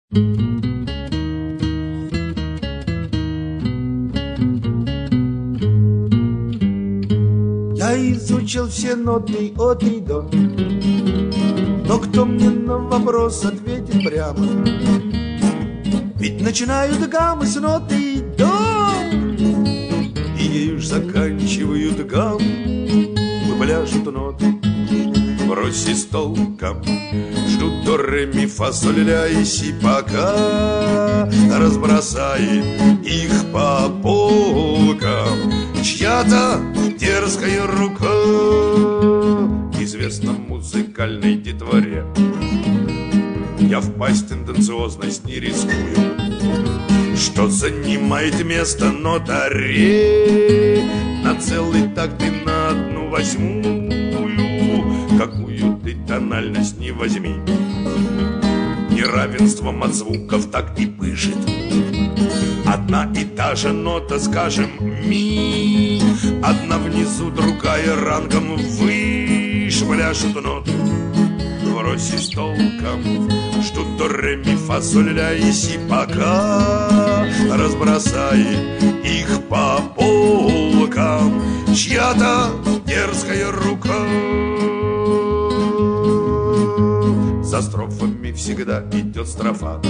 Я изучил все ноты от и до, но кто мне на вопрос ответит прямо? Ведь начинают гаммы с ноты до, и ею ж заканчивают гаммы. Пляшут ноты, брось с толком, ждут до ре ми фа соль ля и си, пока разбросает их по полкам чья-то дерзкая рука. Известно музыкальной детворе я впасть в тенденциозность не рискую, что занимает место нота ре. На целый такт и на одну восьмую, какую ты тональность не возьми, неравенством от звуков так и пышет. Одна и та же нота, скажем, ми, одна внизу, другая рангом выше. Пляшут ноты, врозь с толком, ждут до ре ми фа соль ля и си, пока разбросает их по полкам чья-то дерзкая рука. За строфами всегда идет строфа,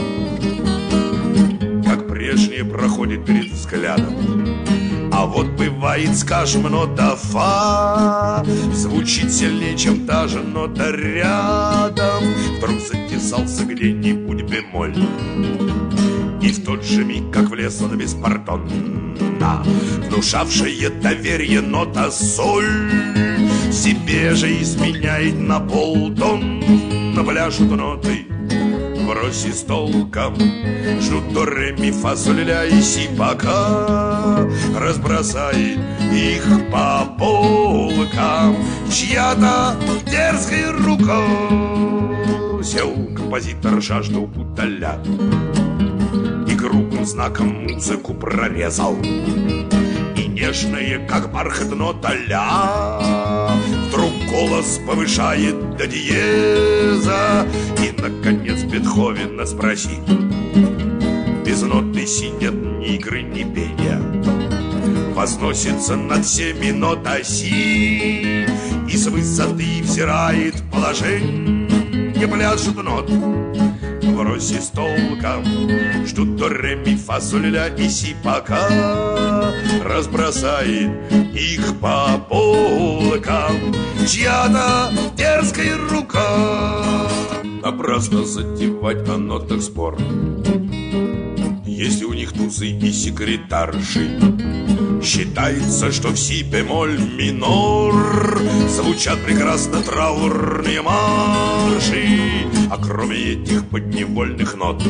как прежнее проходит перед взглядом. А вот бывает, скажем, нота фа звучит сильнее, чем та же нота рядом. Вдруг затесался где-нибудь бемоль, и в тот же миг, как влез он беспардонно, внушавшая доверие нота соль себе же изменяет на полтона. Пляшут ноты, врозь с толком, ждут до ре ми фа соль ля и си, пока разбросает их по полкам чья-то дерзкая рука. Сел композитор жажду утолять и грубым знаком музыку прорезал, и нежная, как бархат, нота ля вдруг голос повышает до диеза. И, наконец, Бетховена спросит: без ноты си нет ни игры, ни пения, возносится над всеми нота си, и с высоты взирает положение. Пляшут ноты, врозь с толком, ждут до ре ми фа соль ля и си, пока разбросает их по полкам чья-то дерзкая рука. Напрасно затевать о нотах спор, если у них тузы и секретарши. Считается, что в си бемоль минор звучат прекрасно траурные марши. А кроме этих подневольных нот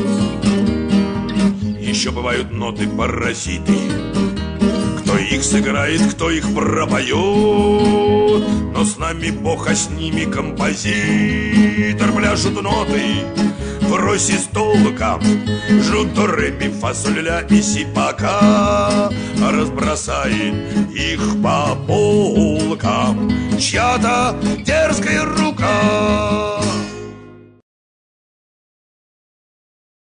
еще бывают ноты-паразиты. Кто их сыграет, кто их пропоет, но с нами Бог, а с ними композитор. Пляшут ноты, врозь с толком, ждут до ре ми фа соль ля и си, пока разбросает их по полкам чья-то дерзкая рука.